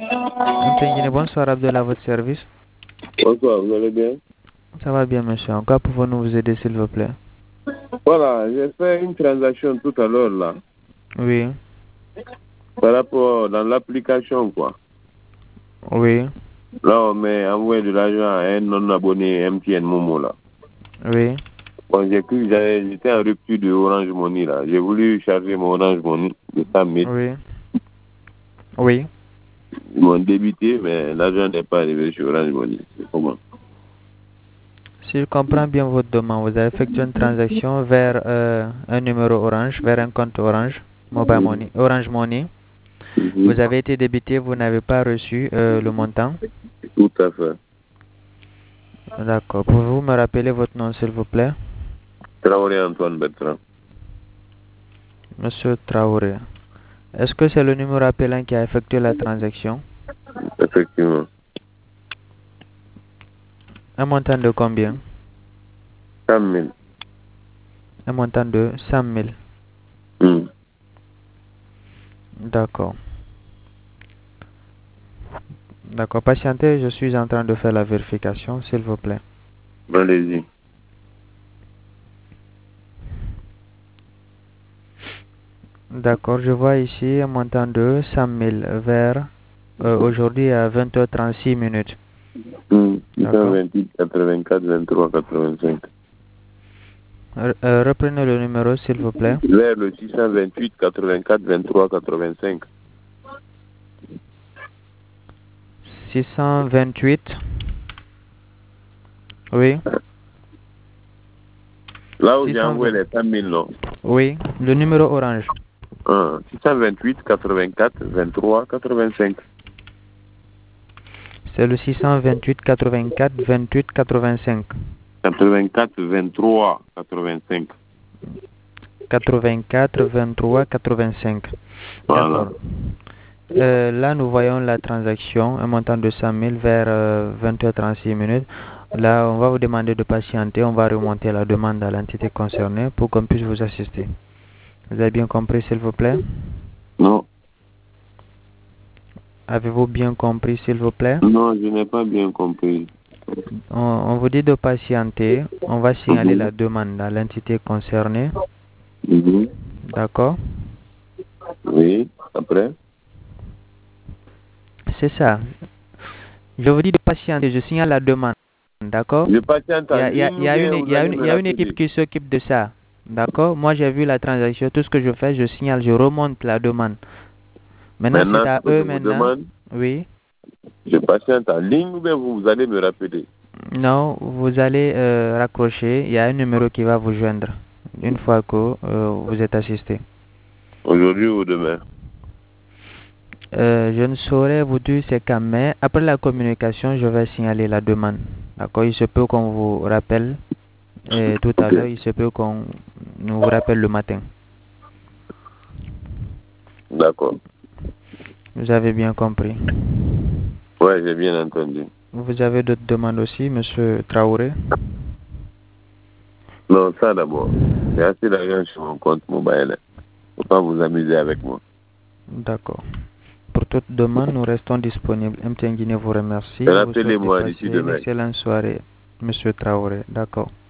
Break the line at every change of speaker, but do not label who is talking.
MTN Guinée, bonsoir Abdel, à votre service.
Bonsoir, vous allez bien?
Ça va bien, monsieur. En quoi pouvons-nous vous aider, s'il vous plaît?
Voilà, j'ai fait une transaction tout à l'heure là,
Oui.
par rapport dans l'application quoi.
Oui.
Là, on m'a envoyé de l'argent à un non-abonné MTN Momo là.
Oui.
Bon, j'ai cru que j'étais en rupture de Orange Money là. J'ai voulu charger mon Orange Money de 100 000.
Oui. Oui.
Ils m'ont débité, mais l'argent n'est pas arrivé sur Orange Money. C'est comment?
Si je comprends bien votre demande, vous avez effectué une transaction vers un numéro Orange, vers un compte Orange, Mobile Money, Orange Money. Vous avez été débité, vous n'avez pas reçu le montant.
Tout à fait.
D'accord. Pouvez-vous me rappeler votre nom, s'il vous plaît?
Traoré Antoine Bertrand.
Monsieur Traoré. Est-ce que c'est le numéro appelant qui a effectué la transaction?
Effectivement.
Un montant de combien?
100 000.
Un montant de 100 000. D'accord. D'accord. Patientez, je suis en train de faire la vérification, s'il vous plaît.
Allez-y.
D'accord, je vois ici un montant de 100 000 vers aujourd'hui à 20h36 minutes.
628, 84, 23, 85.
Reprenez le numéro, s'il vous plaît.
Vers le 628, 84, 23, 85.
628. Oui.
Là où j'ai envoyé les 100 000, non?
Oui, le numéro orange.
628, 84, 23, 85.
C'est le 628, 84, 28, 85.
84, 23, 85.
84, 23, 85.
Voilà.
D'accord. Là, nous voyons la transaction, un montant de 100 000 vers 20h36 minutes. Là, on va vous demander de patienter. On va remonter la demande à l'entité concernée pour qu'on puisse vous assister. Vous avez bien compris, s'il vous plaît?
Non.
Avez-vous bien compris, s'il vous plaît?
Non, je n'ai pas bien compris.
On vous dit de patienter. On va signaler la demande à l'entité concernée. D'accord?
Oui, après?
C'est ça. Je vous dis de patienter. Je signale la demande. D'accord?
Je patiente en
Il y
ligne ou bien vous allez me
a une équipe qui s'occupe de ça. D'accord? Moi, j'ai vu la transaction. Tout ce que je fais, je signale, je remonte la demande. Maintenant, c'est à eux maintenant. Oui.
Je patiente en ligne ou bien vous allez me rappeler?
Non, vous allez raccrocher. Il y a un numéro qui va vous joindre une fois que vous êtes assisté.
Aujourd'hui ou demain?
Je ne saurais vous dire c'est quand, mais après la communication, je vais signaler la demande. D'accord? Il se peut qu'on vous rappelle tout à l'heure. Il se peut qu'on vous rappelle le matin.
D'accord.
Vous avez bien compris?
Oui, j'ai bien entendu.
Vous avez d'autres demandes aussi, monsieur Traoré?
Non, ça d'abord. J'ai assez d'argent sur mon compte mobile. Il ne faut pas vous amuser avec moi.
D'accord. Pour toute demande, nous restons disponibles. MTN Guinée vous remercie.
Rappelez-moi d'ici demain.
Une excellente soirée, monsieur Traoré. D'accord.